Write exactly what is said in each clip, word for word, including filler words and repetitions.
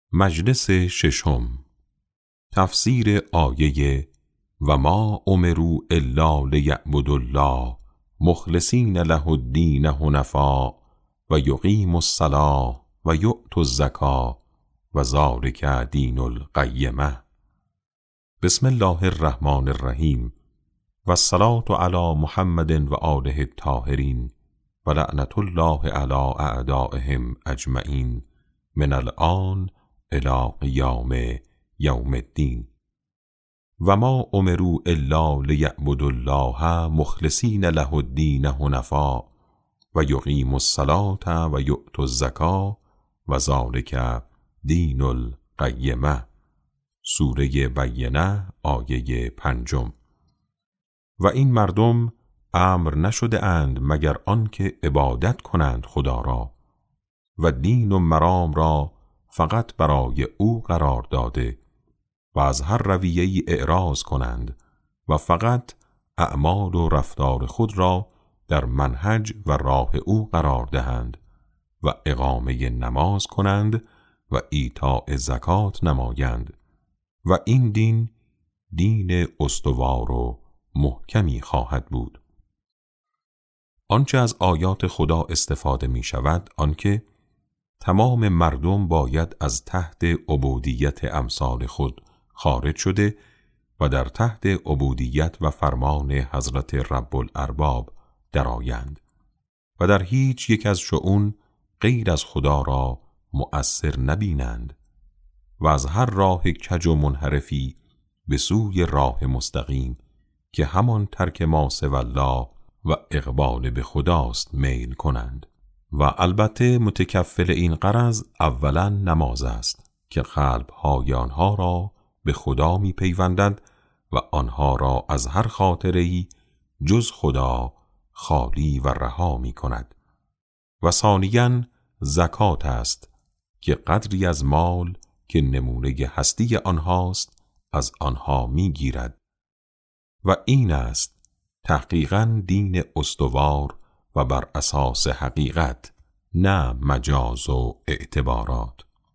مجلس ششم. تفسیر آیه و ما امروا الا لیعبدوا الله مخلصین له الدین حنفاء و یقیموا الصلاة و یؤتوا الزکاة و ذلک دین القیمة. بسم الله الرحمن الرحیم و الصلاة علی محمد و آله الطاهرین و لعنت الله علی اعدائهم اجمعین من الآن الی قیام یوم الدین. و ما امروا الا لیعبدوا الله مخلصین له الدین حنفاء و یقیموا الصلاة و یؤتوا الزکاة و ذلک دین القیمة. سوره بینه آیه پنجم. و این مردم امر نشده اند مگر آنکه عبادت کنند خدا را و دین و مرام را فقط برای او قرار داده و از هر رویه‌ای اعراض کنند و فقط اعمال و رفتار خود را در منهج و راه او قرار دهند و اقامه نماز کنند و ایتاء زکات نمایند و این دین دین استوار و محکمی خواهد بود. آنچه از آیات خدا استفاده می شود آنکه تمام مردم باید از تحت عبودیت امثال خود خارج شده و در تحت عبودیت و فرمان حضرت رب الارباب درآیند و در هیچ یک از شؤون غیر از خدا را مؤثر نبینند و از هر راه کج و منحرفی به سوی راه مستقیم که همان ترک ما سوی الله و اقبال به خداست میل کنند. و البته متکفل این غرض اولا نماز است که قلب‌های آنها را به خدا می پیوندد و آنها را از هر خاطره‌ای جز خدا خالی و رها می کند. و ثانیاً زکات است که قدری از مال که نمونه هستی آنهاست از آنها می گیرد. و این است تحقیقاً دین استوار و بر اساس حقیقت، نه مجاز و اعتبارات.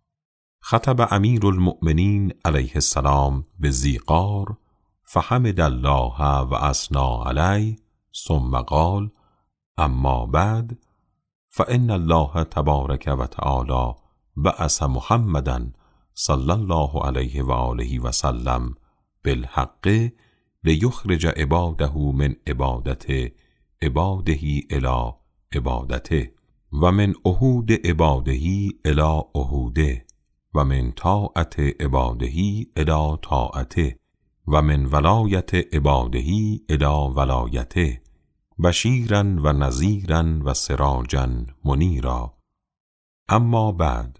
خطب امیر المؤمنین علیه السلام به ذی غار فحمد الله و اثنی علیه ثم قال اما بعد فان الله تبارک و تعالی بعث محمدا صلی الله علیه و آله و سلم بالحق لیخرج عباده من عبادته عباده الی عبادته و من عهود عباده الی عهوده و من طاعت عباده الی طاعته و من ولایت عباده الی ولایته بشیرا و نذیرا و سراجا منیرا. اما بعد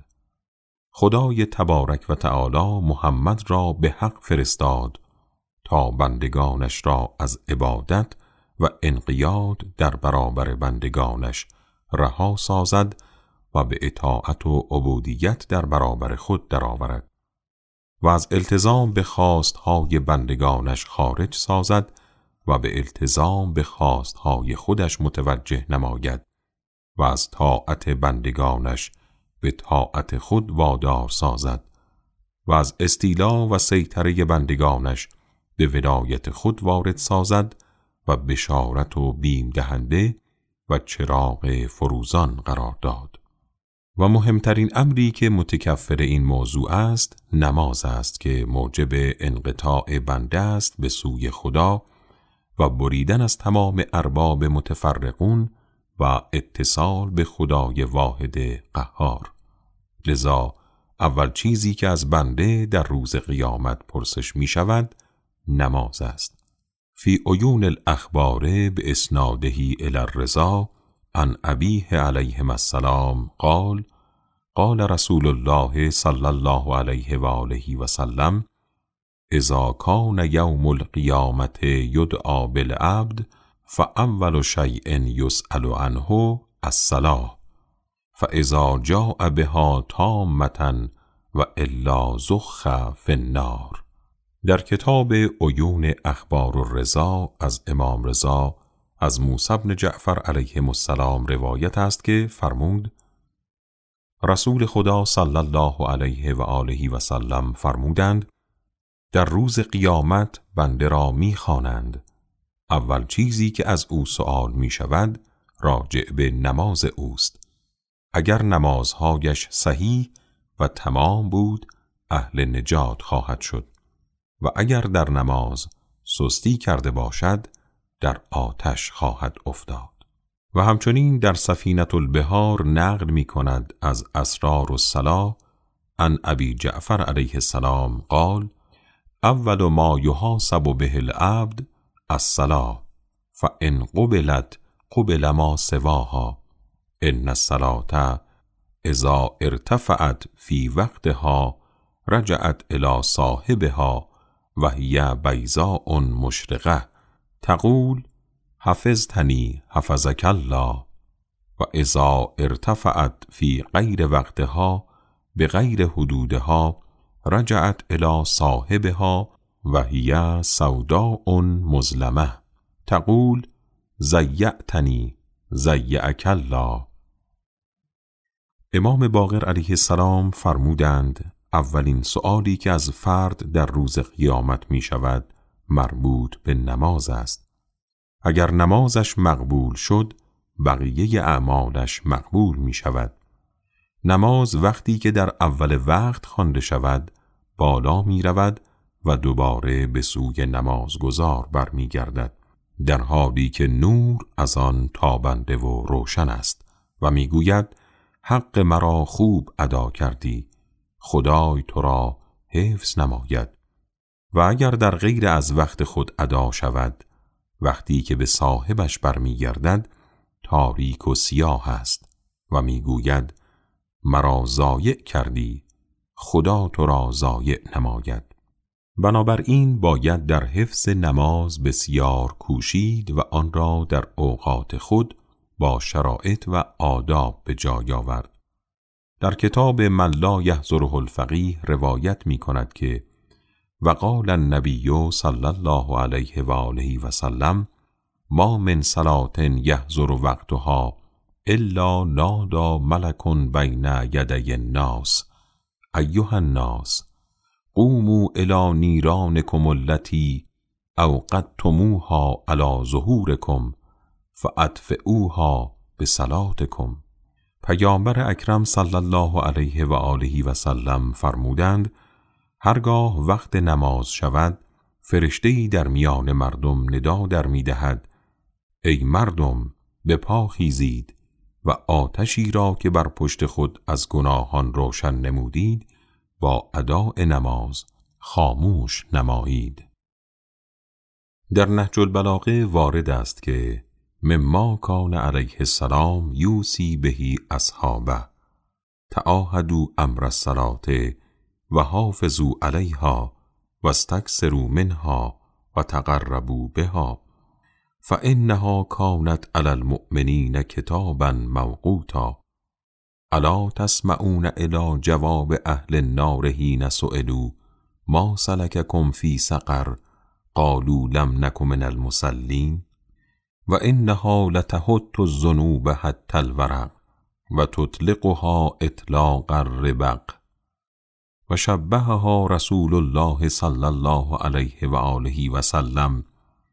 خدای تبارک و تعالی محمد را به حق فرستاد تا بندگانش را از عبادت و انقیاد در برابر بندگانش رها سازد و به اطاعت و عبودیت در برابر خود درآورد و از التزام به خواستهای بندگانش خارج سازد و به التزام به خواستهای خودش متوجه نماید و از طاعت بندگانش به طاعت خود وادار سازد و از استیلا و سیطره بندگانش به ولایت خود وارد سازد و بشارت و بیم دهنده و چراغ فروزان قرار داد. و مهمترین امری که متکفل این موضوع است نماز است که موجب انقطاع بنده است به سوی خدا و بریدن از تمام ارباب متفرقون و اتصال به خدای واحد قهار. لذا اول چیزی که از بنده در روز قیامت پرسش می شود نماز است. فی عیون الاخبار به اسناده الی الرضا عن ابیه علیه السلام قال قال رسول الله صلی الله علیه و آله و سلم اذا کان یوم القیامت یدعا بالعبد فاول شیء یسأل عنه الصلاة فاذا جاء بها تامة و الا زخ فی النار. در کتاب عیون اخبار الرضا از امام رضا از موسی بن جعفر علیه السلام روایت است که فرمود رسول خدا صلی الله علیه و آله و سلم فرمودند: در روز قیامت بنده را می خوانند. اول چیزی که از او سؤال می شود راجع به نماز اوست. اگر نمازهایش صحیح و تمام بود اهل نجات خواهد شد و اگر در نماز سستی کرده باشد در آتش خواهد افتاد. و همچنین در سفینة البحار نقل می کند از اسرار الصلاة عن ابی جعفر علیه السلام قال: اول ما یحاسب به العبد الصلاة فان قبلت قبل ما سواها ان الصلاة اذا ارتفعت فی وقتها رجعت الی صاحبها و هی بیضاء مشرقة تقول حفظتنی حفظک الله و اذا ارتفعت فی غیر وقتها بغیر حدودها رجعت الی صاحبها و هی سوداء مظلمة تقول ضیعتنی ضیعک الله. امام باقر علیه السلام فرمودند: اولین سؤالی که از فرد در روز قیامت می شود مربوط به نماز است. اگر نمازش مقبول شد بقیه اعمالش مقبول می شود. نماز وقتی که در اول وقت خوانده شود بالا می رود و دوباره به سوی نمازگزار برمی گردد، در حالی که نور از آن تابنده و روشن است و می گوید: حق مرا خوب ادا کردی، خدای تو را حفظ نماید. و اگر در غیر از وقت خود ادا شود، وقتی که به صاحبش برمی گردد تاریک و سیاه است و می گوید: مرا ضایع کردی، خدا تو را ضایع نماید. بنابراین باید در حفظ نماز بسیار کوشید و آن را در اوقات خود با شرایط و آداب به جای آورد. در کتاب من لا یحضره الفقیه روایت می کند که وقال النبی صلی الله علیه و آله و سلم: ما من صلاة یحضر وقتها الا نادى ملک بین یدی الناس ایها الناس قوموا الی نیرانکم التی اوقدتموها علی ظهورکم فاطفئوها بصلاتکم. پیامبر اکرم صلی الله علیه و آله و سلم فرمودند: هرگاه وقت نماز شود فرشته‌ای در میان مردم ندا در می دهد: ای مردم به پا خیزید و آتشی را که بر پشت خود از گناهان روشن نمودید با اداء نماز خاموش نمایید. در نهج البلاغه وارد است که مما کان علیه السلام یوصی بهی اصحابه تعاهدوا امر الصلاة و حافظوا علیها و استکثروا منها و تقربوا بها فانها کانت علی المؤمنین کتابا موقوتا. الا تسمعون الی جواب اهل النار حین سئلوا ما سلککم فی سقر قالوا لم نک من المصلین و انها لتحط الذنوب حتی الورق و تطلقها اطلاق الربق. و شبهها رسول الله صلی الله علیه و آله و سلم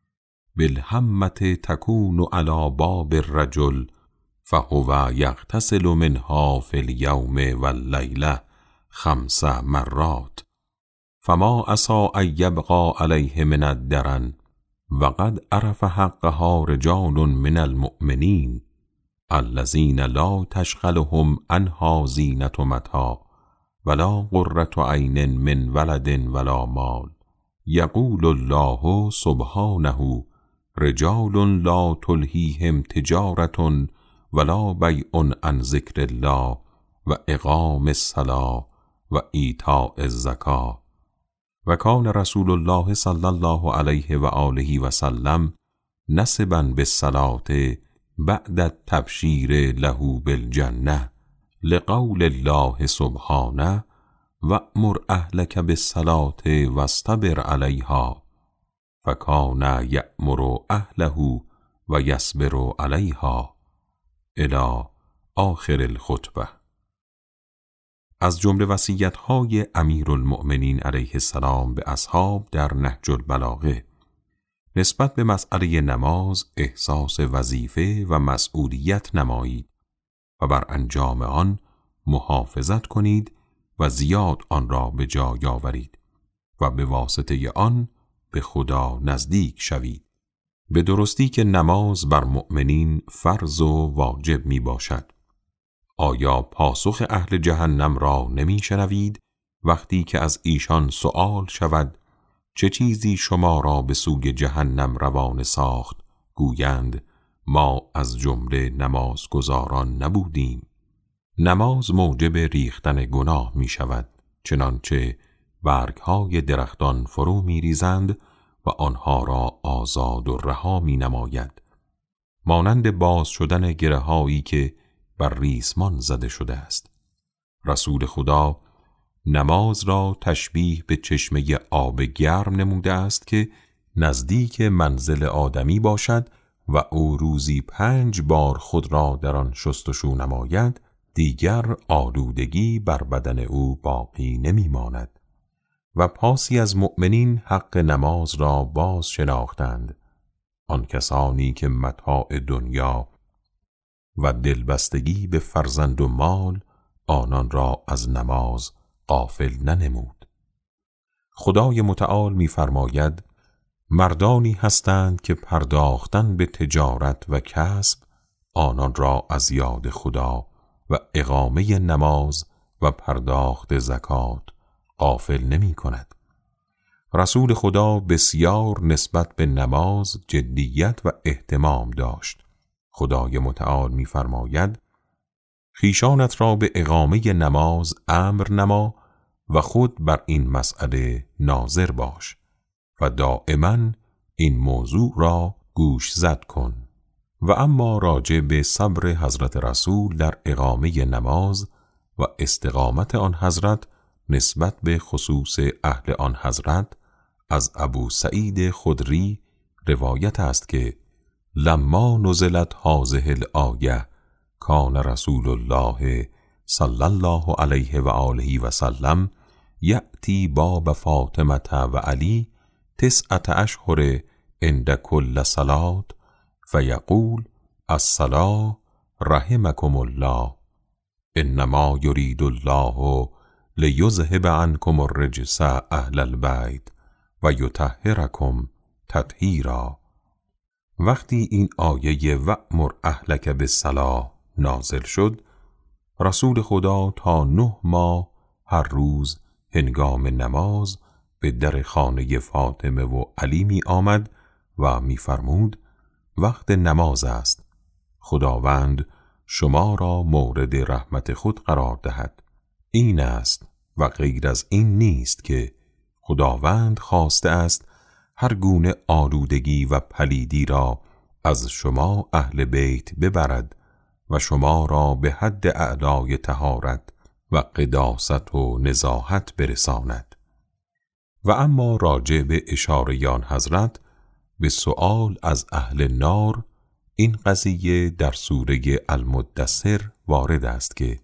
بالهمة تکون علی باب الرجل فهو یغتسل منها فی اليوم واللیلة خمس مرات فما عسى ان یبقى علیه من الدرن وقد عرف حقها رجال من المؤمنین الذین لا تشغلهم عنها زینة متاع ولا قرة عین من ولد ولا مال. یقول الله سبحانه رجال لا تلهیهم تجارة ولا بیع عن ذکر الله و اقام الصلاة و ایتاء الزکاة. و کان رسول الله صلی الله علیه و آله و سلم نسبا بالصلاة بعد التبشیر له بالجنة لقول الله سبحانه وأمر اهلک بالصلاة واصطبر علیها فکان یأمر اهله و یصبر علیها الی آخر الخطبه. از جمله وصیت‌های امیرالمؤمنین علیه السلام به اصحاب در نهج البلاغه نسبت به مسئله نماز احساس وظیفه و مسئولیت نمایید و بر انجام آن محافظت کنید و زیاد آن را به جای آورید و به واسطه آن به خدا نزدیک شوید. به درستی که نماز بر مؤمنین فرض و واجب می باشد. آیا پاسخ اهل جهنم را نمی شنوید وقتی که از ایشان سؤال شود چه چیزی شما را به سوی جهنم روانه ساخت؟ گویند ما از جمله نمازگزاران نبودیم. نماز موجب ریختن گناه می شود، چنانچه برگهای درختان فرو می ریزند و آنها را آزاد و رها می نماید، مانند باز شدن گره هایی که بر ریسمان زده شده است. رسول خدا نماز را تشبیه به چشمه آب گرم نموده است که نزدیک منزل آدمی باشد و او روزی پنج بار خود را در آن شستشو نماید، دیگر آلودگی بر بدن او باقی نمی ماند. و پاسی از مؤمنین حق نماز را باز شناختند، آن کسانی که متاع دنیا و دلبستگی به فرزند و مال آنان را از نماز غافل ننمود. خدای متعال می فرماید مردانی هستند که پرداختن به تجارت و کسب آنان را از یاد خدا و اقامه نماز و پرداخت زکات غافل نمی کند. رسول خدا بسیار نسبت به نماز جدیت و اهتمام داشت. خدای متعال می فرماید خویشانت را به اقامه نماز امر نما و خود بر این مسئله ناظر باش و دائما این موضوع را گوش زد کن. و اما راجع به صبر حضرت رسول در اقامه نماز و استقامت آن حضرت نسبت به خصوص اهل آن حضرت از ابو سعید خدری روایت است که لما نزلت هذه الآیه کان رسول الله صلی الله علیه و آله و سلم یأتی باب فاطمه و علی تسعة اشهر عند کل صلاة فیقول الصلاة رحمکم الله انما یرید الله لیذهب عنکم الرجس اهل البیت و یطهرکم تطهیرا. وقتی این آیه وأمر اهلک بالصلاة نازل شد، رسول خدا تا نه ماه هر روز هنگام نماز به در خانه فاطمه و علی می آمد و می فرمود وقت نماز است، خداوند شما را مورد رحمت خود قرار دهد. این است و غیر از این نیست که خداوند خواسته است هر گونه آلودگی و پلیدی را از شما اهل بیت ببرد و شما را به حد اعلای طهارت و قداست و نزاهت برساند. و اما راجع به اشاره آن حضرت به سؤال از اهل نار، این قضیه در سوره المدثر وارد است که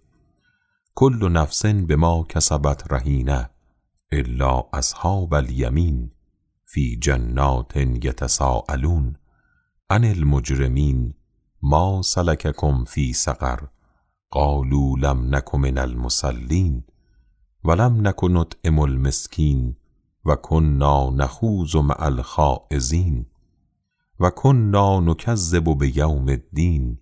کل نفس بما کسبت رهینه الا اصحاب الیمین فی جنات یتساءلون عن المجرمین ما سلککم فی سقر قالوا لم نک من المصلین ولم نک نطعم المسکین و کنا نخوض مع الخائضین و کنا نکذب بیوم الدین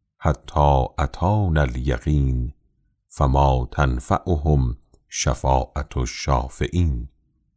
حتی اتانا الیقین فما تنفعهم شفاعت الشافعین.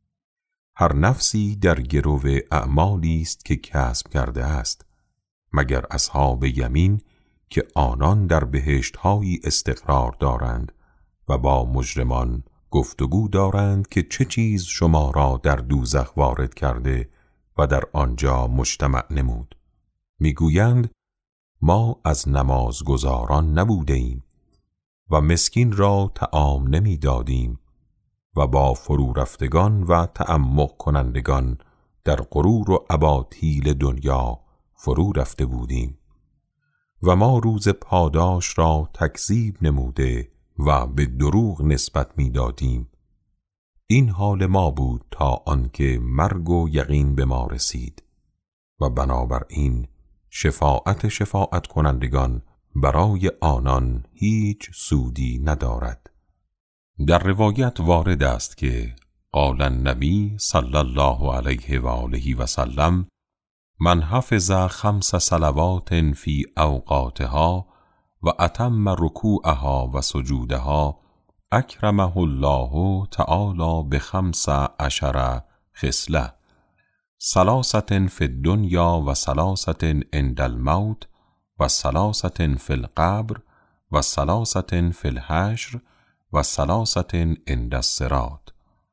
هر نفسی در گرو اعمالی است که کسب کرده است، مگر اصحاب یمین که آنان در بهشت‌هایی استقرار دارند و با مجرمان گفتگو دارند که چه چیز شما را در دوزخ وارد کرده و در آنجا مجتمع نمود. میگویند ما از نمازگزاران نبوده ایم و مسکین را طعام نمی دادیم و با فرو رفتگان و تعمق کنندگان در غرور و اباطیل دنیا فرو رفته بودیم و ما روز پاداش را تکذیب نموده و به دروغ نسبت می دادیم. این حال ما بود تا آنکه مرگ و یقین به ما رسید و بنابراین شفاعت شفاعت کنندگان برای آنان هیچ سودی ندارد. در روایت وارد است که قال النبی صلی الله علیه و آله و سلم من حفظ خمس صلوات فی اوقاتها و اتم رکوعها و سجودها اکرمه الله تعالی بخمس عشر خصلة ثلاثة فی الدنیا و ثلاثة عند الموت و ثلاثة فی القبر و ثلاثة فی الحشر و ثلاثة عند الصراط.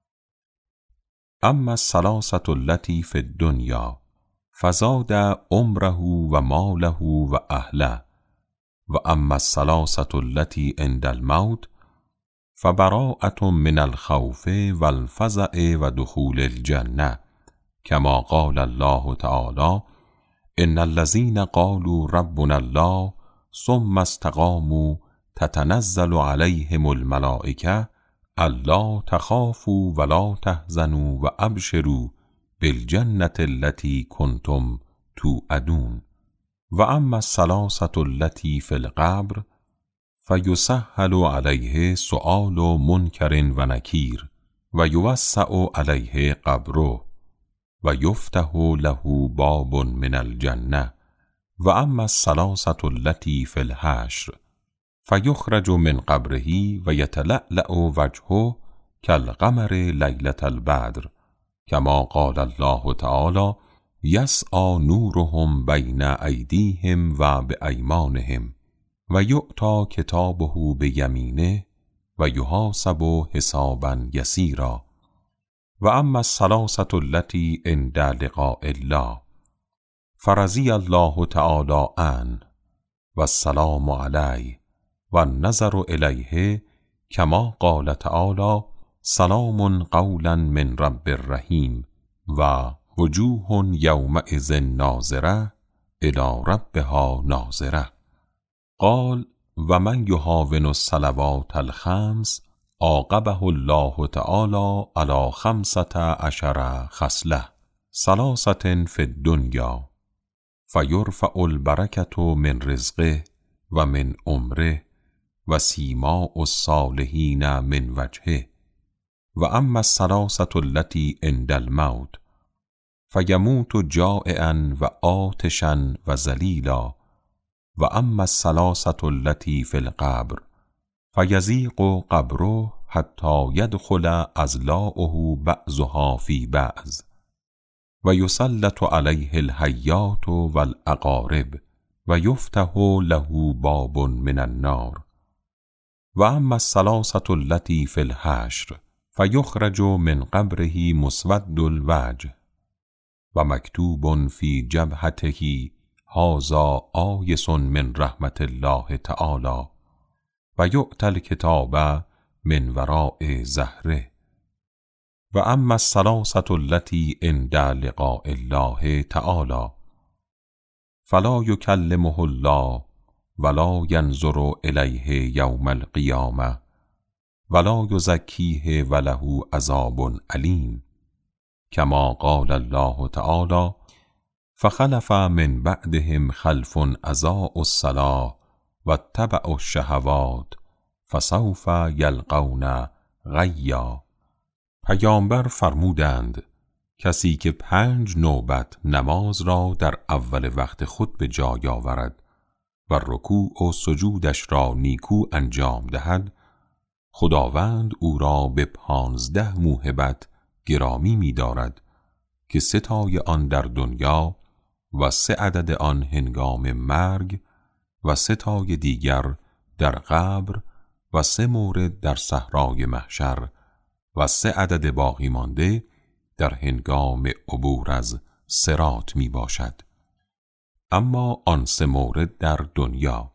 اما الثلاثة التي فی الدنیا فزاد عمره و ماله و اهله و اما الثلاثة التي عند الموت فبراءة من الخوف والفزع و دخول الجنة كما قال الله تعالى ان الذين قالوا ربنا الله ثم استقاموا تتنزل عليهم الملائكة الا تخافوا ولا تحزنوا وابشروا بالجنة التي كنتم توعدون. و اما الثلاثة التي في القبر فیسهل علیه سؤال منکر و نکیر و یوسع علیه قبره و یفتح له باب من الجنه. و اما الثلاثة التي في الحشر فیخرج من قبره و یتلألأ وجهه کالقمر لیلة البدر کما قال الله تعالی یسعی نورهم بین ایدیهم و بایمانهم و یؤتی کتابه بیمینه و یحاسب حسابا یسیرا. و اما الثلاثة التي عند لقاء الله فرضی الله تعالی عنه و السلام علیه و النظر الیه کما قال تعالی سلام قولا من رب الرحیم و وجوه یومئذ ناظره الی ربها ناظره. قال و من یهاون الصلوات الخمس عاقبه الله تعالی علی خمسة عشر خصلة ثلاثة فی الدنیا فیرفع البرکة من رزقه و من عمره و سیماء الصالحین من وجهه. و اما الثلاثة التي عند الموت فیموت جائعا و عاطشا و ذلیلا. و اما الثلاثة التي في القبر فیضیق قبره حتی یدخل اضلاعه بعضها فی بعض و یسلط علیه الحیات والعقارب و یفتح له باب من النار. و اما الثلاثة التي في الحشر فیخرج من قبره مسود الوجه و مکتوب فی جبهته هذا آیس من رحمت الله تعالی و یؤتی الکتاب من وراء ظهره. و اما الثلاثة التي عند لقاء الله تعالی فلا یکلمه الله ولا ینظر الیه یوم القیامة ولا یزکیه وله عذاب علیم کما قال الله تعالی فخلف من بعدهم خلف اضاعوا الصلاة واتبعوا الشهوات فسوف یلقون غیا. پیامبر فرمودند کسی که پنج نوبت نماز را در اول وقت خود به جای آورد و رکوع و سجودش را نیکو انجام دهد خداوند او را به پانزده موهبت گرامی می دارد که سه تای آن در دنیا و سه عدد آن هنگام مرگ و سه تای دیگر در قبر و سه مورد در صحرای محشر و سه عدد باقی مانده در هنگام عبور از صراط می باشد. اما آن سه مورد در دنیا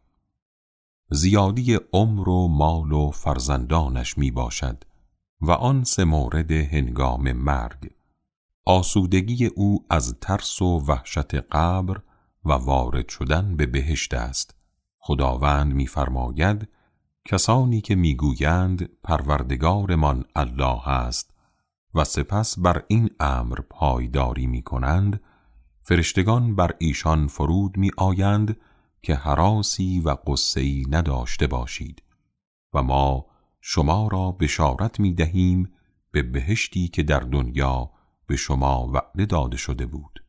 زیادی عمر و مال و فرزندانش می باشد و آن سه مورد هنگام مرگ آسودگی او از ترس و وحشت قبر و وارد شدن به بهشت است. خداوند می فرماید کسانی که میگویند پروردگارمان الله است و سپس بر این امر پایداری میکنند، فرشتگان بر ایشان فرود می آیند که هراسی و غصه‌ای نداشته باشید و ما شما را بشارت می دهیم به بهشتی که در دنیا به شما وعده داده شده بود.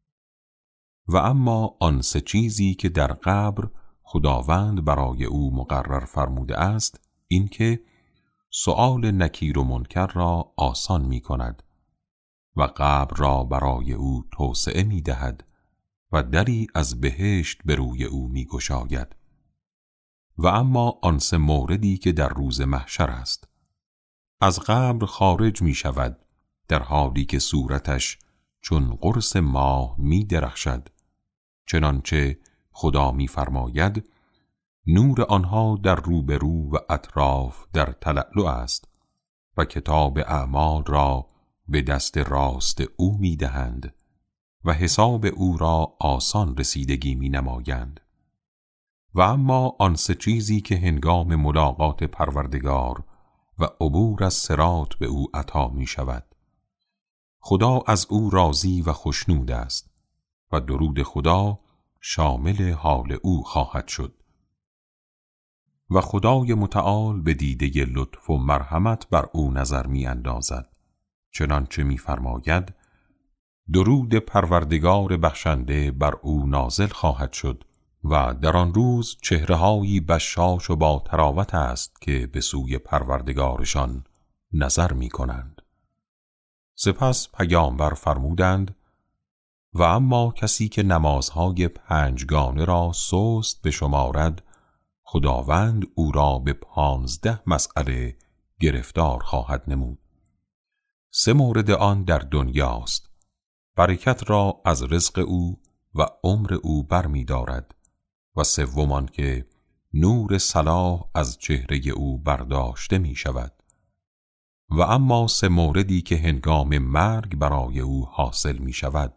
و اما آن سه چیزی که در قبر خداوند برای او مقرر فرموده است، این که سؤال نکیر و منکر را آسان می کند و قبر را برای او توسعه می دهد و دری از بهشت به روی او می گشاید. و اما آن سه موردی که در روز محشر است، از قبر خارج می شود در حالی که صورتش چون قرص ماه می درخشد، چنانچه خدا می فرماید نور آنها در روبرو و اطراف در تلألؤ است و کتاب اعمال را به دست راست او می دهند و حساب او را آسان رسیدگی می نمایند. و اما آن سه چیزی که هنگام ملاقات پروردگار و عبور از صراط به او عطا می شود، خدا از او راضی و خوشنود است و درود خدا شامل حال او خواهد شد. و خدای متعال به دیده لطف و مرحمت بر او نظر می اندازد، چنانچه می فرماید درود پروردگار بخشنده بر او نازل خواهد شد و در آن روز چهره‌هایی بشاش و با طراوت است که به سوی پروردگارشان نظر می کنند. سپس پیامبر فرمودند و اما کسی که نمازهای پنجگانه را سست بشمارد، خداوند او را به پانزده مسئله گرفتار خواهد نمود. سه مورد آن در دنیاست، برکت را از رزق او و عمر او بر می دارد و سومان که نور صلاح از چهره او برداشته می شود. و اما سه موردی که هنگام مرگ برای او حاصل می شود،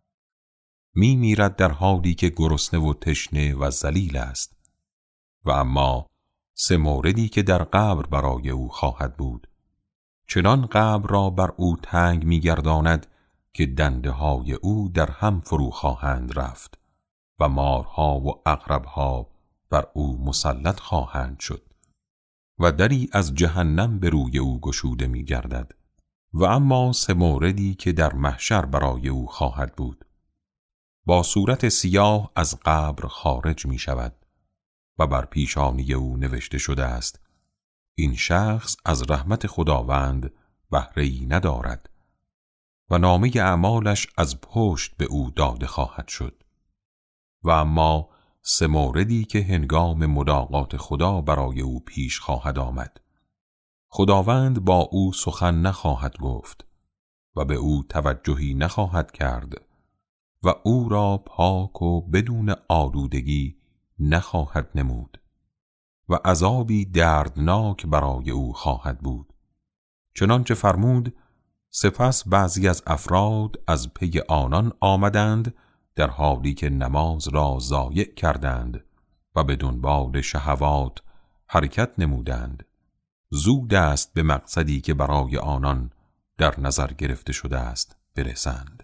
می میرد در حالی که گرسنه و تشنه و ذلیل است. و اما سه موردی که در قبر برای او خواهد بود، چنان قبر را بر او تنگ می گرداند که دنده های او در هم فرو خواهند رفت و مارها و عقربها بر او مسلط خواهند شد و دری از جهنم به روی او گشوده می گردد. و اما سه موردی که در محشر برای او خواهد بود، با صورت سیاه از قبر خارج می شود و بر پیشانی او نوشته شده است این شخص از رحمت خداوند بهره‌ای ندارد و نامه اعمالش از پشت به او داده خواهد شد. و اما سه موردی که هنگام ملاقات خدا برای او پیش خواهد آمد، خداوند با او سخن نخواهد گفت و به او توجهی نخواهد کرد و او را پاک و بدون آلودگی نخواهد نمود و عذابی دردناک برای او خواهد بود. چنانچه فرمود سپس بعضی از افراد از پی آنان آمدند در حالی که نماز را ضایع کردند و به دنبال شهوات حرکت نمودند. زود است به مقصدی که برای آنان در نظر گرفته شده است برسند.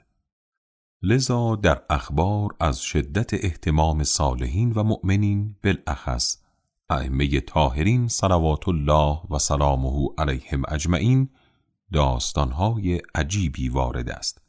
لذا در اخبار از شدت اهتمام صالحین و مؤمنین بالاخص ائمه طاهرین صلوات الله و سلامه علیهم اجمعین داستانهای عجیبی وارد است.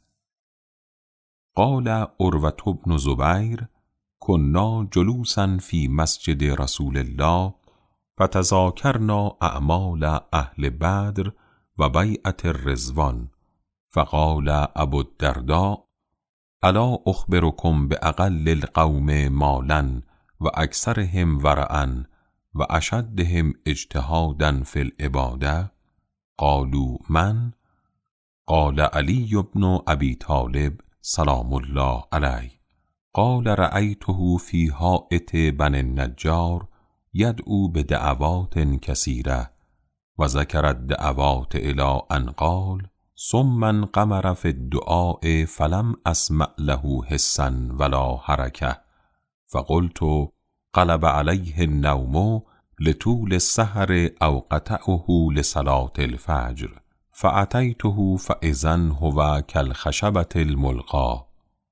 قال عروة بن زبیر کنا جلوسا فی مسجد رسول الله فتذاکرنا اعمال اهل بدر و بیعة الرضوان فقال ابو الدرداء الا اخبرکم باقل القوم مالا و اکثرهم ورعا و اشدهم اجتهادا فی العباده؟ قالوا من؟ قال علی بن ابی طالب سلام الله علیه. قال رأیته فی حائط بنی النجار یدعو بدعوات کثیره و ذکر الدعوات الی ان قال ثم انقمر فی الدعاء فلم اسمع له حسا ولا حرکه فقلت قلب علیه النوم لطول السحر او قطعه لصلاة الفجر فأتيته فإذا هو كالخشبة الملقى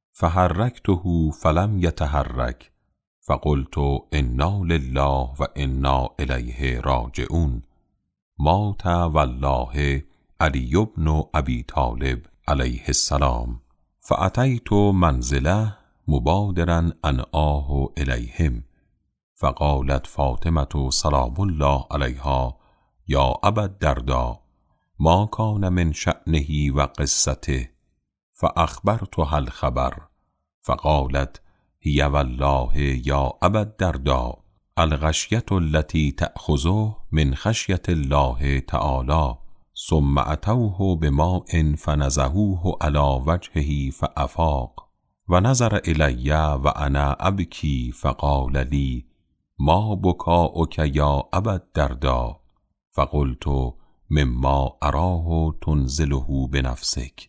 فحركته فلم يتحرك فقلت انا لله و انا الیه راجعون. مات والله علی بن ابی طالب علیه السلام فأتیت منزله مبادرا انآه الیهم فقالت فاطمة سلام الله علیها یا ابا الدرداء ما کان من شأنه و قصته فأخبرتها الخبر فقالت هی والله یا ابا الدرداء الغشیة التي تأخذه من خشیة الله تعالی ثم اتوه بماء فنزهوه على وجهه فافاق و نظر الی و انا ابکی فقال لی ما بکاؤک یا ابا الدرداء فقلت مما اراه تنزله بنفسک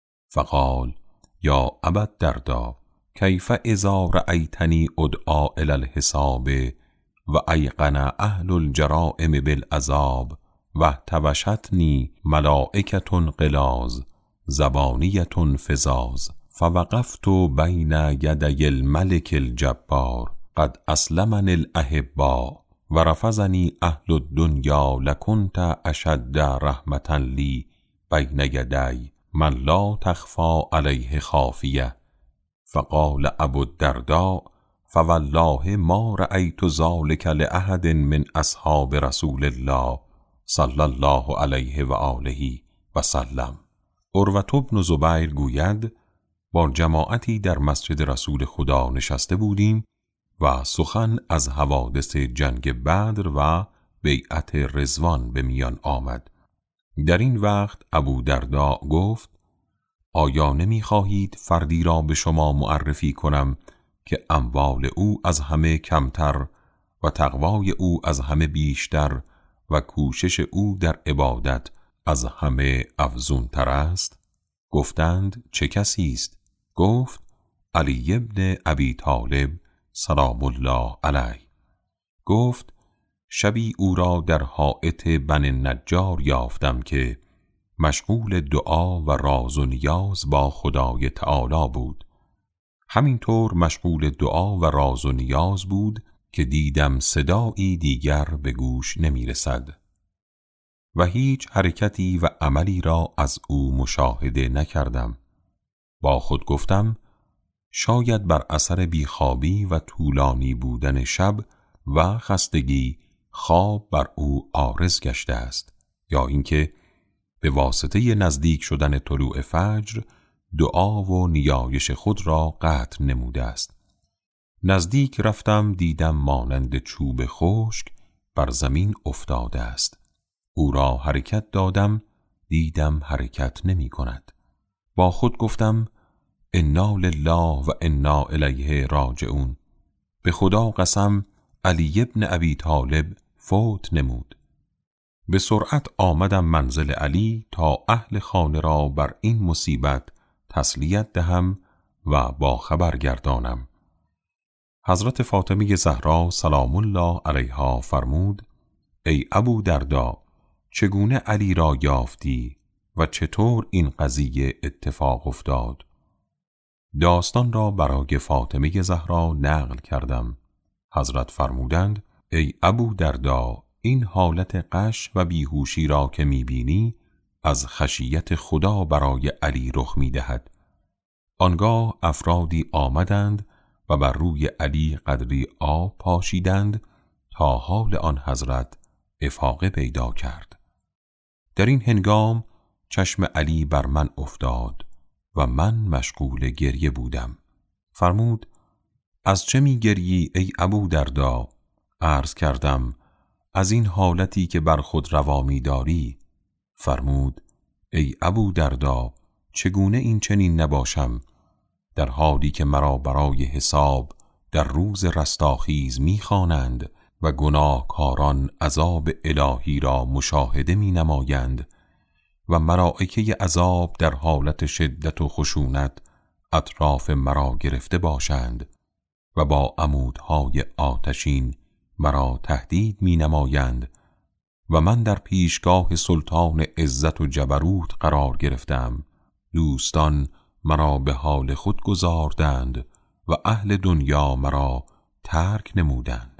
فقال یا ابا الدرداء کیف اذا رأیتنی ادعا الی الحساب و ایقن اهل الجرائم بالعذاب و احتوشتنی ملائکة غلاظ زبانیة فظاظ فوقفت بین یدی الملک الجبار قد اسلمنی الاحباء و رفضنی اهل الدنیا لکنت اشد رحمة لی بین یدی من لا تخفى علیه خافیه فقال ابو الدرداء فوالله ما رأیت ذلك لأحد من اصحاب رسول الله صلی الله علیه و آله و سلم. عروة بن زبیر گوید با جماعتی در مسجد رسول خدا نشسته بودیم و سخن از حوادث جنگ بدر و بیعت رضوان به میان آمد. در این وقت ابو درداء گفت آیا نمی خواهید فردی را به شما معرفی کنم که اموال او از همه کمتر و تقوای او از همه بیشتر و کوشش او در عبادت از همه افزون تر است؟ گفتند چه کسی است؟ گفت علی بن ابی طالب سلام الله علیه. گفت شبی او را در حائط بن نجار یافتم که مشغول دعا و راز و نیاز با خدای تعالی بود. همینطور مشغول دعا و راز و نیاز بود که دیدم صدایی دیگر به گوش نمی رسد و هیچ حرکتی و عملی را از او مشاهده نکردم. با خود گفتم شاید بر اثر بیخوابی و طولانی بودن شب و خستگی خواب بر او عارض گشته است، یا اینکه به واسطه نزدیک شدن طلوع فجر دعا و نیایش خود را قطع نموده است. نزدیک رفتم دیدم مانند چوب خشک بر زمین افتاده است. او را حرکت دادم دیدم حرکت نمی کند. با خود گفتم انا لله و انا الیه راجعون. به خدا قسم علی بن ابی طالب فوت نمود. به سرعت آمدم منزل علی تا اهل خانه را بر این مصیبت تسلیت دهم و با خبر گردانم. حضرت فاطمه زهرا سلام الله علیها فرمود ای ابو درداء چگونه علی را یافتی و چطور این قضیه اتفاق افتاد؟ داستان را برای فاطمه زهرا نقل کردم. حضرت فرمودند ای ابو درداء این حالت غش و بیهوشی را که میبینی از خشیت خدا برای علی رخ میدهد. آنگاه افرادی آمدند و بر روی علی قدری آب پاشیدند تا حال آن حضرت افاقه پیدا کرد. در این هنگام چشم علی بر من افتاد و من مشغول گریه بودم. فرمود از چه می گریی ای ابو درداء؟ عرض کردم از این حالتی که بر خود روا می داری. فرمود ای ابو درداء چگونه این چنین نباشم در حالی که مرا برای حساب در روز رستاخیز می خوانند و گناهکاران عذاب الهی را مشاهده می نمایند و ملائکه عذاب در حالت شدت و خشونت اطراف مرا گرفته باشند و با عمودهای آتشین مرا تهدید می نمایند و من در پیشگاه سلطان عزت و جبروت قرار گرفتم. دوستان مرا به حال خود گذاردند و اهل دنیا مرا ترک نمودند.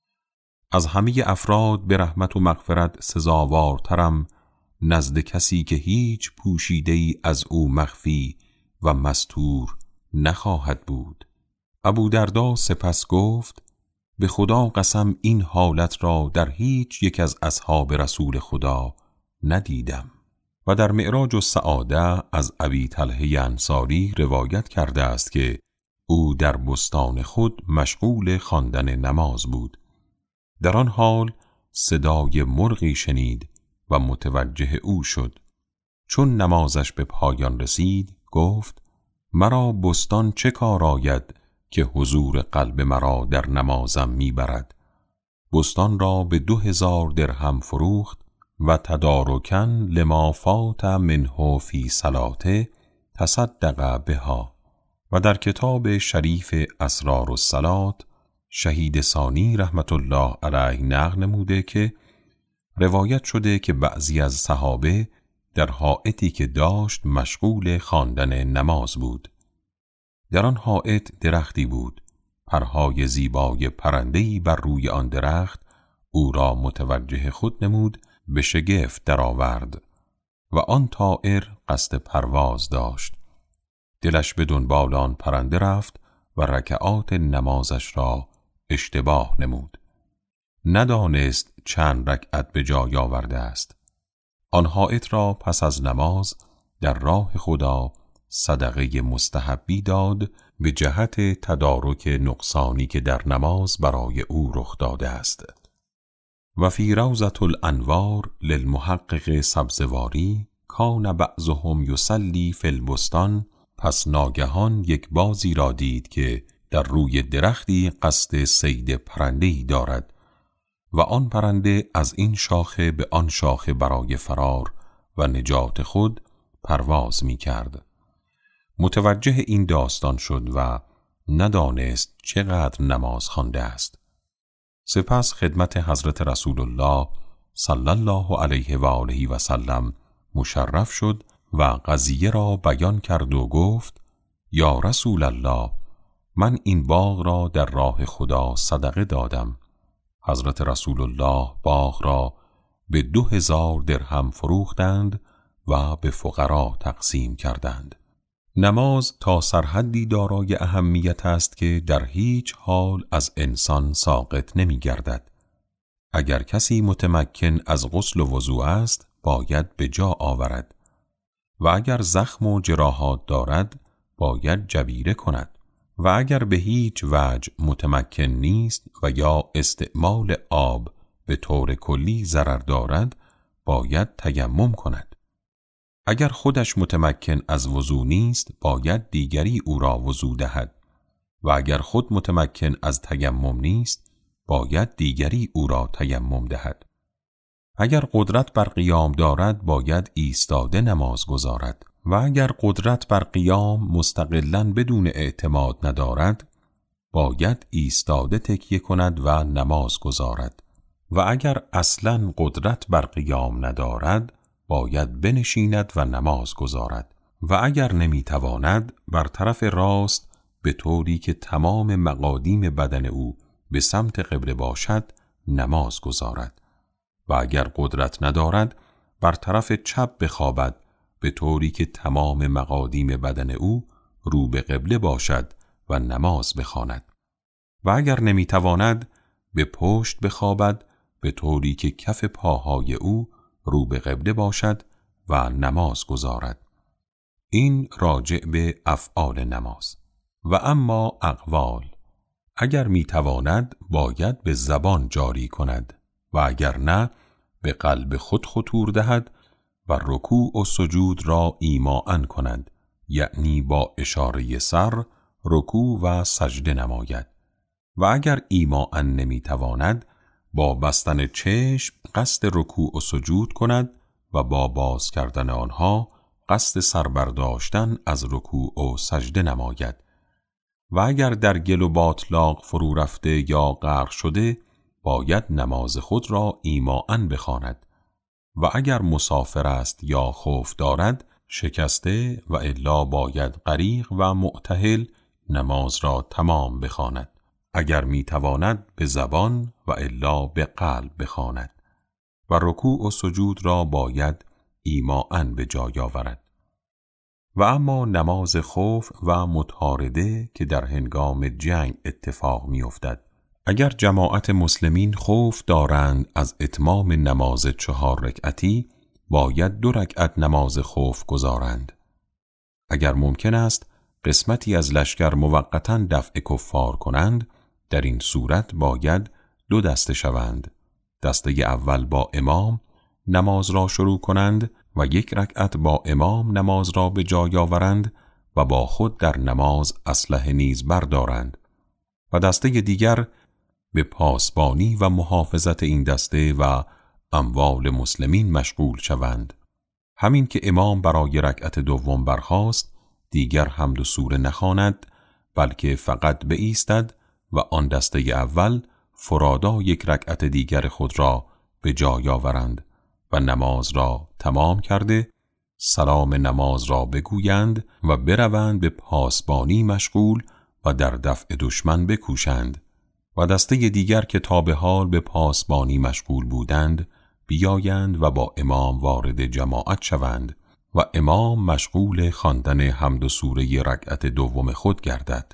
از همه افراد به رحمت و مغفرت سزاوارترم نزد کسی که هیچ پوشیده ای از او مخفی و مستور نخواهد بود. ابو دردا سپس گفت: به خدا قسم این حالت را در هیچ یک از اصحاب رسول خدا ندیدم. و در معراج السعاده از ابی طلحه انصاری روایت کرده است که او در بستان خود مشغول خواندن نماز بود. در آن حال صدای مرغی شنید و متوجه او شد. چون نمازش به پایان رسید گفت: مرا بستان چه کار آید که حضور قلب مرا در نمازم میبرد؟ بستان را به دو هزار درهم فروخت و تدارکن لما فات منه فی صلاته تصدق بها. و در کتاب شریف اسرار الصلاة شهید ثانی رحمت الله علیه نقل نموده که روایت شده که بعضی از صحابه در حائطی که داشت مشغول خواندن نماز بود. در آن حائط درختی بود. پرهای زیبای پرنده‌ای بر روی آن درخت او را متوجه خود نمود، به شگفت درآورد و آن طائر قصد پرواز داشت. دلش به دنبال آن پرنده رفت و رکعات نمازش را اشتباه نمود. ندانست چند رکعت به جای آورده است. آن حائط را پس از نماز در راه خدا صدقه مستحبی داد به جهت تدارک نقصانی که در نماز برای او رخ داده است. و فی روضة الانوار للمحقق سبزواری کان بعضهم یصلی فی البستان. پس ناگهان یک بازی را دید که در روی درختی قصد صید پرنده‌ای دارد و آن پرنده از این شاخه به آن شاخه برای فرار و نجات خود پرواز می کرد. متوجه این داستان شد و ندانست چقدر نماز خوانده است. سپس خدمت حضرت رسول الله صلی الله علیه و آله و سلم مشرف شد و قضیه را بیان کرد و گفت: یا رسول الله، من این باغ را در راه خدا صدقه دادم. حضرت رسول الله باغ را به دو هزار درهم فروختند و به فقرا تقسیم کردند. نماز تا سرحدی دارای اهمیت است که در هیچ حال از انسان ساقط نمی گردد. اگر کسی متمکن از غسل و وضوء است باید به جا آورد و اگر زخم و جراحات دارد باید جبیره کند و اگر به هیچ وجه متمکن نیست و یا استعمال آب به طور کلی ضرر دارد باید تیمم کند. اگر خودش متمکن از وضو نیست باید دیگری او را وضو دهد و اگر خود متمکن از تیمم نیست باید دیگری او را تیمم دهد. اگر قدرت بر قیام دارد باید ایستاده نماز گزارد و اگر قدرت بر قیام مستقلاً بدون اعتماد ندارد باید ایستاده تکیه کند و نماز گزارد و اگر اصلاً قدرت بر قیام ندارد باید بنشیند و نماز گزارد و اگر نمیتواند بر طرف راست به طوری که تمام مقادیم بدن او به سمت قبله باشد نماز گزارد و اگر قدرت ندارد بر طرف چپ بخوابد به طوری که تمام مقادیم بدن او رو به قبله باشد و نماز بخواند و اگر نمیتواند به پشت بخوابد به طوری که کف پاهای او رو به قبله باشد و نماز گزارد. این راجع به افعال نماز. و اما اقوال، اگر میتواند باید به زبان جاری کند و اگر نه به قلب خود خطور دهد و رکوع و سجود را ایماءً کند، یعنی با اشاره سر رکوع و سجده نماید و اگر ایماءً نمیتواند با بستن چشم قصد رکوع و سجود کند و با باز کردن آنها قصد سربرداشتن از رکوع و سجده نماید و اگر در گل و باطلاق فرو رفته یا غرق شده باید نماز خود را ایماءً بخواند و اگر مسافر است یا خوف دارد شکسته و الا باید غریق و معتهل نماز را تمام بخواند. اگر میتواند به زبان و الا به قلب بخواند و رکوع و سجود را باید ایماءً به جای آورد. و اما نماز خوف و مطارده که در هنگام جنگ اتفاق میافتد، اگر جماعت مسلمین خوف دارند از اتمام نماز چهار رکعتی باید دو رکعت نماز خوف گزارند. اگر ممکن است قسمتی از لشکر موقتاً دفع کفار کنند، در این صورت باید دو دسته شوند. دسته اول با امام نماز را شروع کنند و یک رکعت با امام نماز را به جای آورند و با خود در نماز اسلحه نیز بردارند و دسته دیگر به پاسبانی و محافظت این دسته و اموال مسلمین مشغول شوند. همین که امام برای رکعت دوم برخاست دیگر حمد و سوره نخواند، بلکه فقط بایستد و آن دسته اول فرادا یک رکعت دیگر خود را به جای آورند و نماز را تمام کرده سلام نماز را بگویند و بروند به پاسبانی مشغول و در دفع دشمن بکوشند و دسته دیگر که تا به حال به پاسبانی مشغول بودند بیایند و با امام وارد جماعت شوند و امام مشغول خواندن حمد و سوره رکعت دوم خود گردد.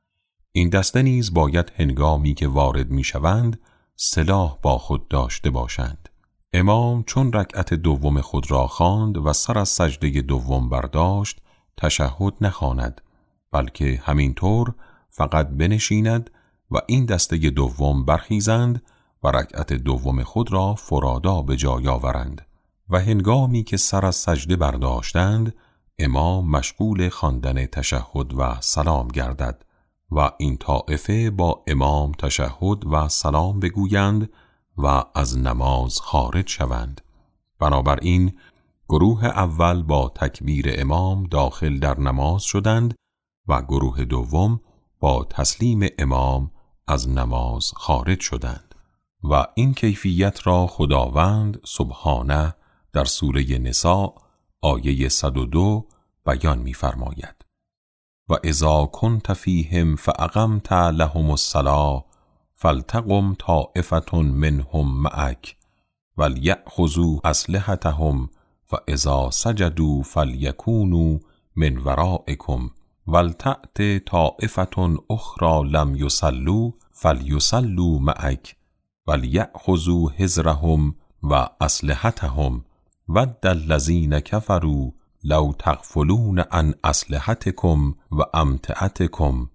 این دسته نیز باید هنگامی که وارد می شوند سلاح با خود داشته باشند. امام چون رکعت دوم خود را خواند و سر از سجده دوم برداشت تشهد نخواند، بلکه همینطور فقط بنشیند و این دسته دوم برخیزند و رکعت دوم خود را فرادا به جای آورند و هنگامی که سر از سجده برداشتند امام مشغول خواندن تشهد و سلام گردد و این طائفه با امام تشهد و سلام بگویند و از نماز خارج شوند. بنابراین گروه اول با تکبیر امام داخل در نماز شدند و گروه دوم با تسلیم امام از نماز خارج شدند و این کیفیت را خداوند سبحانه در سوره نساء آیه صد و دو بیان می فرماید: و اذا کنت فیهم فاقمت لهم الصلاة فلتقم طائفة منهم معک ولیأخذوا اسلحتهم فاذا سجدوا فلیکونوا من ورائکم ولتأت طائفة اخرى لم يصلوا فلیصلوا معک ولیأخذوا حذرهم و اسلحتهم ود الذین کفروا لو تغفلون عن اسلحتکم و امتعتکم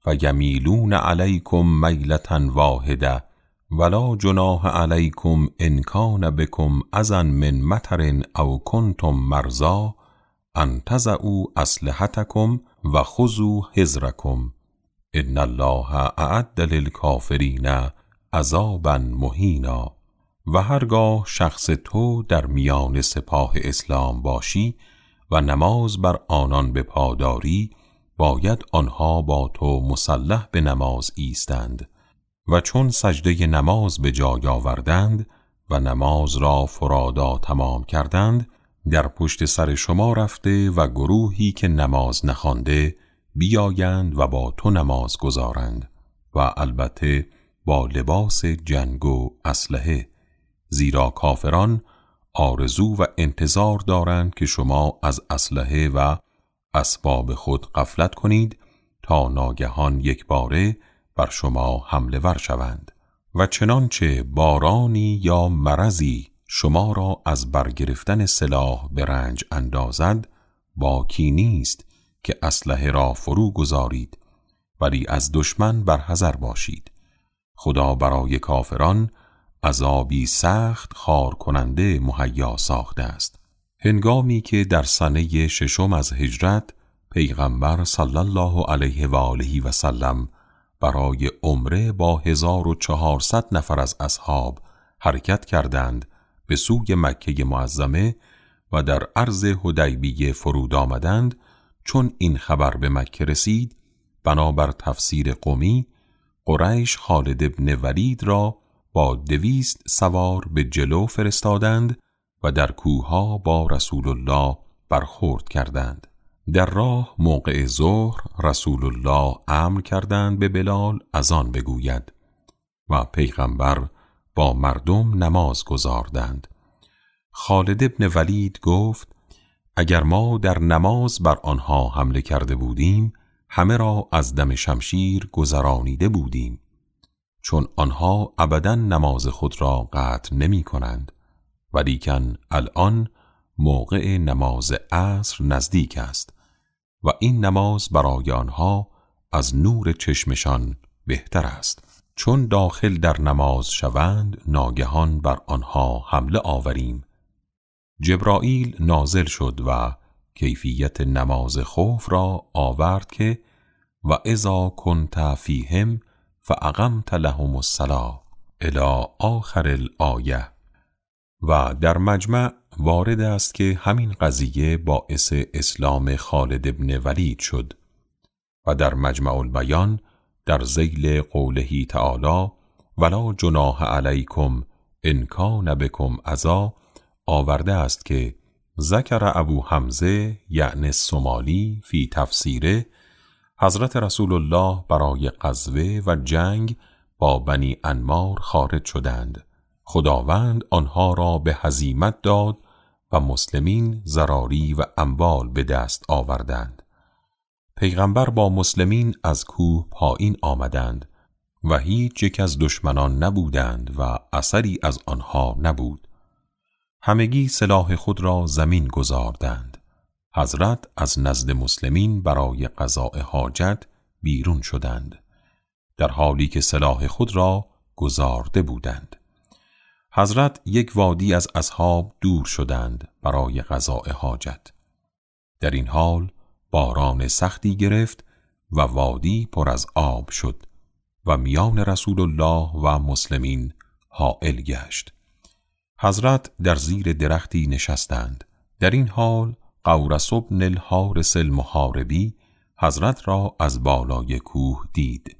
فیمیلون علیکم میلة واحدة ولا جناح علیکم ان کان بکم اذی من مطر او کنتم مرضی ان تضعوا اسلحتکم و خذوا حذرکم ان الله اعد للکافرین عذابا مهینا. و هرگاه شخص تو در میان سپاه اسلام باشی و نماز بر آنان به پاداری باید آنها با تو مسلح به نماز ایستند و چون سجده نماز به جای آوردند و نماز را فرادا تمام کردند در پشت سر شما رفته و گروهی که نماز نخوانده بیایند و با تو نماز گزارند و البته با لباس جنگ و اسلحه، زیرا کافران آرزو و انتظار دارند که شما از اسلحه و اسباب خود غفلت کنید تا ناگهان یک باره بر شما حمله ور شوند و چنانچه بارانی یا مرضی شما را از برگرفتن سلاح به رنج اندازد باکی نیست که اسلحه را فرو گذارید، ولی از دشمن برحذر باشید. خدا برای کافران عذابی سخت خار کننده مهیا ساخته است. هنگامی که در سنه ششم از هجرت پیغمبر صلی الله علیه و آله و سلم برای عمره با هزار و چهارصد نفر از اصحاب حرکت کردند به سوی مکه معظمه و در عرض حدیبیه فرود آمدند، چون این خبر به مکه رسید بنابر تفسیر قمی قریش خالد ابن ولید را با دویست سوار به جلو فرستادند و در کوهها با رسول الله برخورد کردند. در راه موقع ظهر رسول الله امر کردند به بلال اذان بگوید و پیغمبر با مردم نماز گزاردند. خالد ابن ولید گفت اگر ما در نماز بر آنها حمله کرده بودیم همه را از دم شمشیر گذرانیده بودیم، چون آنها ابداً نماز خود را قطع نمی کنند، ولیکن الان موقع نماز عصر نزدیک است و این نماز برای آنها از نور چشمشان بهتر است. چون داخل در نماز شوند ناگهان بر آنها حمله آوریم. جبرائیل نازل شد و کیفیت نماز خوف را آورد که و اذا کنت فیهم فاقمت لهم الصلاة الی آخر الآیه. و در مجمع وارد است که همین قضیه باعث اسلام خالد ابن ولید شد و در مجمع البیان در ذیل قوله تعالی ولا جناح علیکم ان کان بکم اذی آورده است که ذکر ابو حمزه یعنی الصومالی فی تفسیره حضرت رسول الله برای غزوه و جنگ با بنی انمار خارج شدند. خداوند آنها را به هزیمت داد و مسلمین زراری و اموال به دست آوردند. پیغمبر با مسلمین از کوه پایین آمدند و هیچ یک از دشمنان نبودند و اثری از آنها نبود. همگی سلاح خود را زمین گذاردند. حضرت از نزد مسلمین برای قضاء حاجت بیرون شدند، در حالی که سلاح خود را گذارده بودند. حضرت یک وادی از اصحاب دور شدند برای قضاء حاجت. در این حال باران سختی گرفت و وادی پر از آب شد و میان رسول الله و مسلمین حائل گشت. حضرت در زیر درختی نشستند. در این حال قورس بن الحارث المحاربی حضرت را از بالای کوه دید.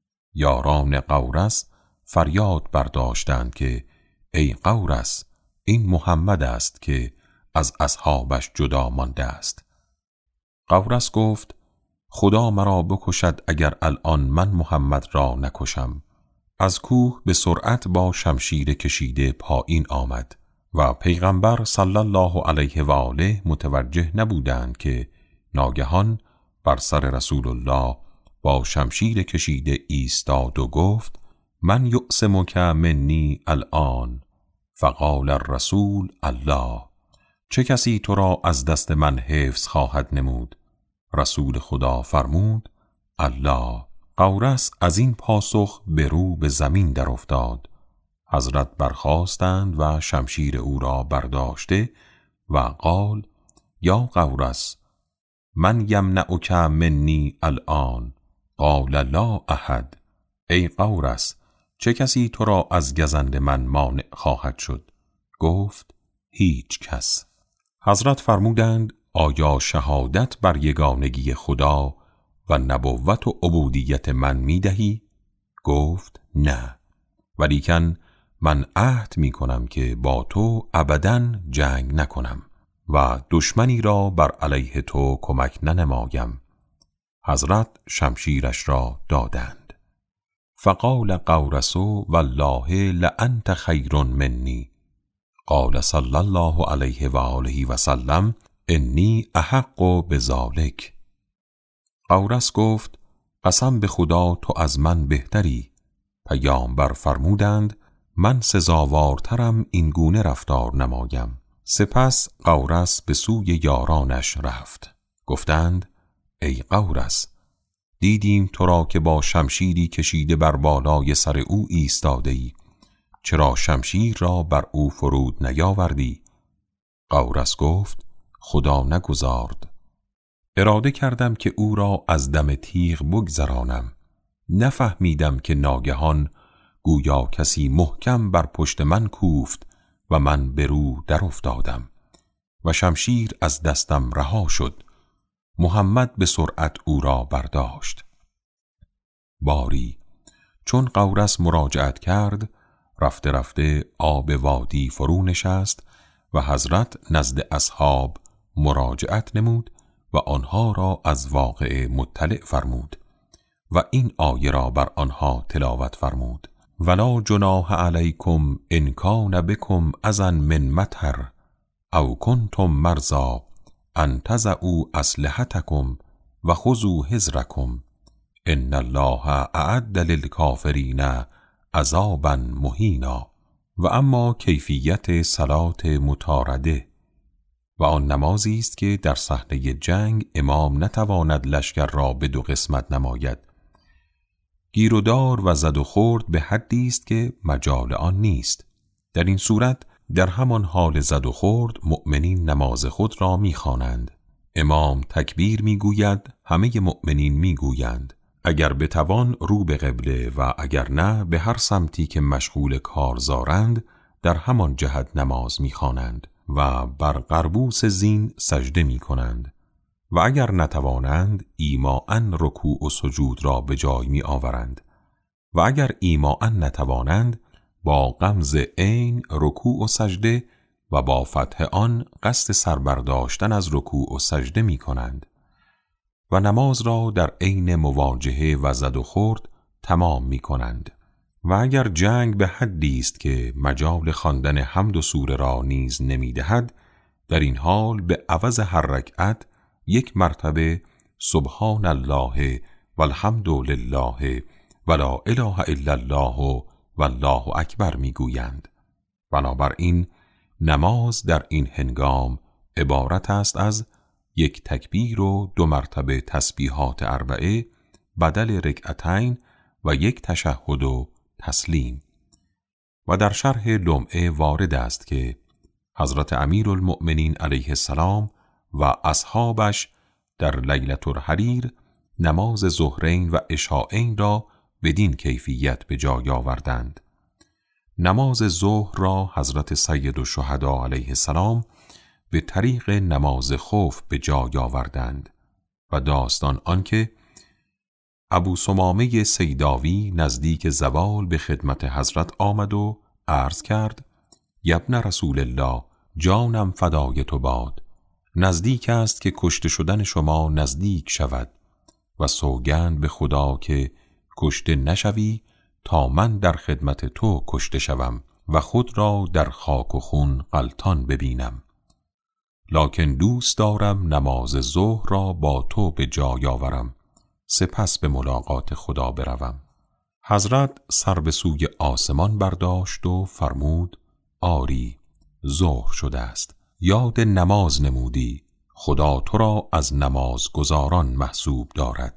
یاران قورس فریاد برداشتند که ای قورس، این محمد است که از اصحابش جدا مانده است. قورس گفت خدا مرا بکشد اگر الان من محمد را نکشم. از کوه به سرعت با شمشیر کشیده پایین آمد و پیغمبر صلی الله علیه و آله متوجه نبودند که ناگهان بر سر رسول الله با شمشیر کشیده ایستاد و گفت من یعصمک منی الان. فقال الرسول الله. چه کسی تو را از دست من حفظ خواهد نمود؟ رسول خدا فرمود الله. قورس از این پاسخ به رو به زمین در افتاد. حضرت برخاستند و شمشیر او را برداشته و قال یا قورس من یمنعک منی الان؟ قال لا احد. ای قورس، چه کسی تو را از گزند من مانع خواهد شد؟ گفت هیچ کس. حضرت فرمودند آیا شهادت بر یگانگی خدا و نبوت و عبودیت من می دهی؟ گفت نه، ولیکن من عهد می کنم که با تو ابداً جنگ نکنم و دشمنی را بر علیه تو کمک ننمایم. حضرت شمشیرش را دادند. فقال قورس والله لانت خیر منی. قال صلی الله علیه و آله و سلم انی احق بذالک. قورس گفت قسم به خدا تو از من بهتری. پیامبر فرمودند من سزاوارترم این گونه رفتار نمایم. سپس قورس به سوی یارانش رفت. گفتند ای قورس، دیدیم تو را که با شمشیری کشیده بر بالای سر او ایستاده ای، چرا شمشیر را بر او فرود نیاوردی؟ قورس گفت خدا نگذارد. اراده کردم که او را از دم تیغ بگذرانم، نفهمیدم که ناگهان گویا کسی محکم بر پشت من کوفت و من به رو در افتادم و شمشیر از دستم رها شد. محمد به سرعت او را برداشت. باری چون قورس مراجعت کرد، رفته رفته آب وادی فرو نشست و حضرت نزد اصحاب مراجعت نمود و آنها را از واقعه مطلع فرمود و این آیه را بر آنها تلاوت فرمود: ولا جناح علیکم ان کان بکم اذی من مطر او کنتم مرضی ان تضعوا اسلحتکم و خذوا حذرکم ان الله اعد للکافرین عذابا مهینا. و اما کیفیت صلات مطارده و آن نمازی است که در صحنه جنگ امام نتواند لشکر را به دو قسمت نماید. گیرودار و زد و خورد به حدی است که مجال آن نیست. در این صورت در همان حال زد و خورد مؤمنین نماز خود را می‌خوانند. امام تکبیر می‌گوید، همه مؤمنین می‌گویند. اگر بتوان رو به قبله و اگر نه به هر سمتی که مشغول کارزارند در همان جهت نماز می‌خوانند و بر قربوس زین سجده می‌کنند و اگر نتوانند ایماءً رکوع و سجود را به جای می آورند و اگر ایماءً نتوانند با غمز عین رکوع و سجده و با فتح آن قصد سربرداشتن از رکوع و سجده می کنند و نماز را در عین مواجهه و زد و خورد تمام می کنند. و اگر جنگ به حدی است که مجال خواندن حمد و سوره را نیز نمی دهد، در این حال به عوض هر رکعت یک مرتبه سبحان الله والحمد لله ولا اله الا الله والله اکبر میگویند. بنابراین نماز در این هنگام عبارت است از یک تکبیر و دو مرتبه تسبیحات اربعه بدل رکعتین و یک تشهد و تسلیم. و در شرح لمعه وارد است که حضرت امیرالمؤمنین علیه السلام و اصحابش در لیلة الحریر نماز ظهرین و عشاءین را بدین کیفیت به جای آوردند. نماز ظهر را حضرت سید الشهدا علیه السلام به طریق نماز خوف به جای آوردند و داستان آنکه ابو ثمامه سیداوی نزدیک زوال به خدمت حضرت آمد و عرض کرد: یبن رسول الله، جانم فدای تو باد، نزدیک است که کشته شدن شما نزدیک شود و سوگند به خدا که کشته نشوی تا من در خدمت تو کشته شوم و خود را در خاک و خون غلطان ببینم، لکن دوست دارم نماز ظهر را با تو به جای آورم، سپس به ملاقات خدا بروم. حضرت سر به سوی آسمان برداشت و فرمود: آری، ظهر شده است، یاد نماز نمودی، خدا تو را از نماز گزاران محسوب دارد.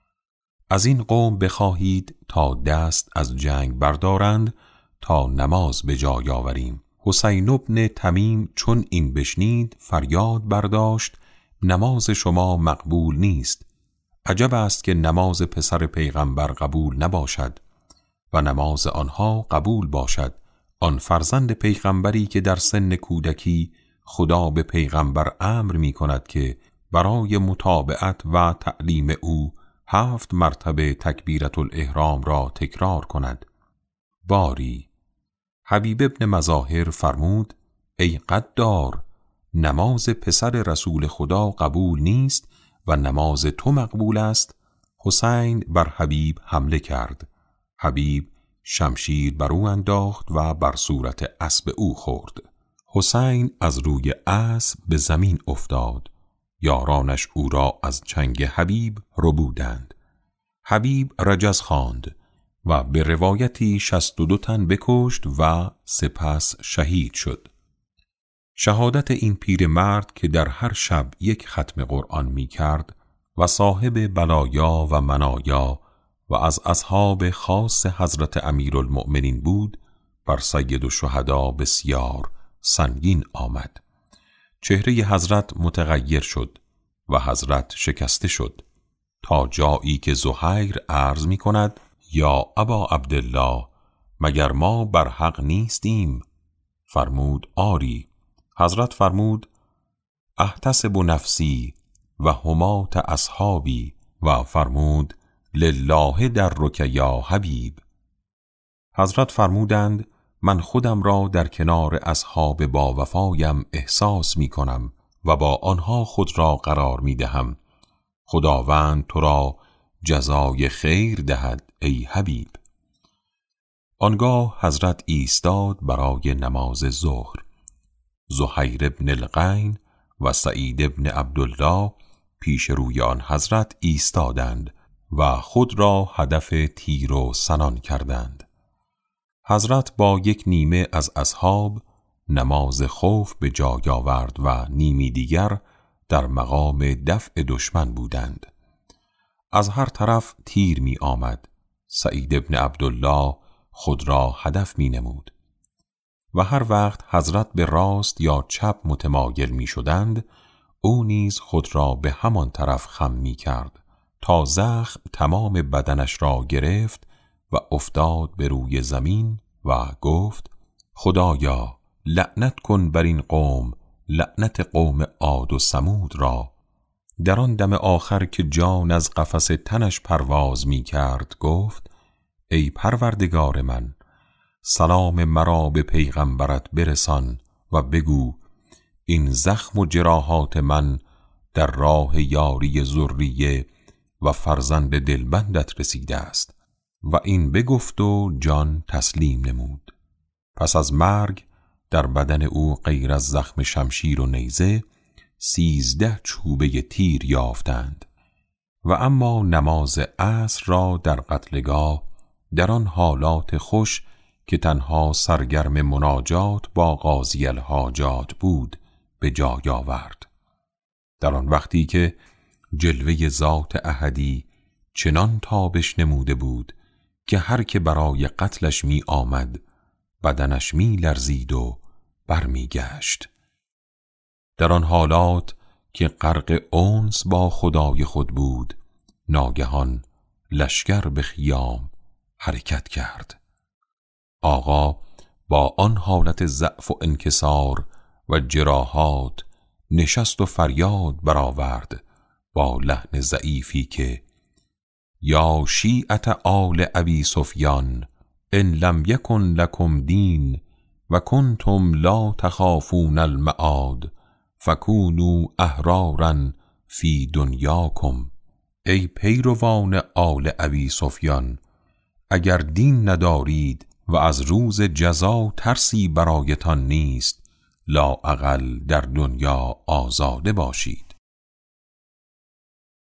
از این قوم بخواهید تا دست از جنگ بردارند تا نماز به جای آوریم. حسین بن تمیم چون این بشنید فریاد برداشت: نماز شما مقبول نیست. عجب است که نماز پسر پیغمبر قبول نباشد و نماز آنها قبول باشد. آن فرزند پیغمبری که در سن کودکی خدا به پیغمبر امر می کند که برای متابعت و تعلیم او هفت مرتبه تکبیرت الاحرام را تکرار کند. باری حبیب ابن مظاهر فرمود: ای قدار، نماز پسر رسول خدا قبول نیست و نماز تو مقبول است. حسین بر حبیب حمله کرد. حبیب شمشیر بر او انداخت و بر صورت اسب او خورد. حسین از روی اسب به زمین افتاد. یارانش او را از چنگ حبیب ربودند. حبیب رجز خواند و به روایتی شصت و دو تن بکشت و سپس شهید شد. شهادت این پیرمرد که در هر شب یک ختم قرآن می کرد و صاحب بلایا و منایا و از اصحاب خاص حضرت امیرالمؤمنین بود، بر سید الشهدا بسیار سنگین آمد. چهره حضرت متغیر شد و حضرت شکسته شد تا جایی که زهیر عرض می کند: یا ابا عبدالله، مگر ما بر حق نیستیم؟ فرمود: آری. حضرت فرمود: احتسب نفسی و همات اصحابی و فرمود: لله در رک یا حبیب. حضرت فرمودند: من خودم را در کنار اصحاب با وفایم احساس می کنم و با آنها خود را قرار می دهم. خداوند تو را جزای خیر دهد ای حبیب. آنگاه حضرت ایستاد برای نماز ظهر. زهیر بن القین و سعید بن عبدالله پیش روی آن حضرت ایستادند و خود را هدف تیر و سنان کردند. حضرت با یک نیمه از اصحاب نماز خوف به جای آورد و نیمی دیگر در مقام دفع دشمن بودند. از هر طرف تیر می آمد. سعید بن عبدالله خود را هدف می نمود و هر وقت حضرت به راست یا چپ متمایل می شدند، او نیز خود را به همان طرف خم می کرد تا زخم تمام بدنش را گرفت و افتاد به روی زمین و گفت خدایا لعنت کن بر این قوم، لعنت قوم عاد و ثمود را. در آن دم آخر که جان از قفس تنش پرواز می کرد گفت ای پروردگار من، سلام مرا به پیغمبرت برسان و بگو این زخم و جراحات من در راه یاری ذریه و فرزند دلبندت رسیده است. و این بگفت و جان تسلیم نمود. پس از مرگ در بدن او غیر از زخم شمشیر و نیزه سیزده چوبه تیر یافتند. و اما نماز عصر را در قتلگاه در آن حالات خوش که تنها سرگرم مناجات با قاضی الحاجات بود به جای آورد. در آن وقتی که جلوه ذات احدی چنان تابش نموده بود که هر که برای قتلش می آمد بدنش می لرزید و بر می گشت. در آن حالات که غرق انس با خدای خود بود، ناگهان لشکر به خیام حرکت کرد. آقا با آن حالت ضعف و انکسار و جراحات نشست و فریاد برآورد با لحن ضعیفی که یا شیعة آل ابی سفیان ان لم یکن لکم دین و کنتم لا تخافون المعاد فکونوا احرارا فی دنیاکم. ای پیروان آل ابی سفیان، اگر دین ندارید و از روز جزا ترسی برایتان نیست، لااقل در دنیا آزاده باشید.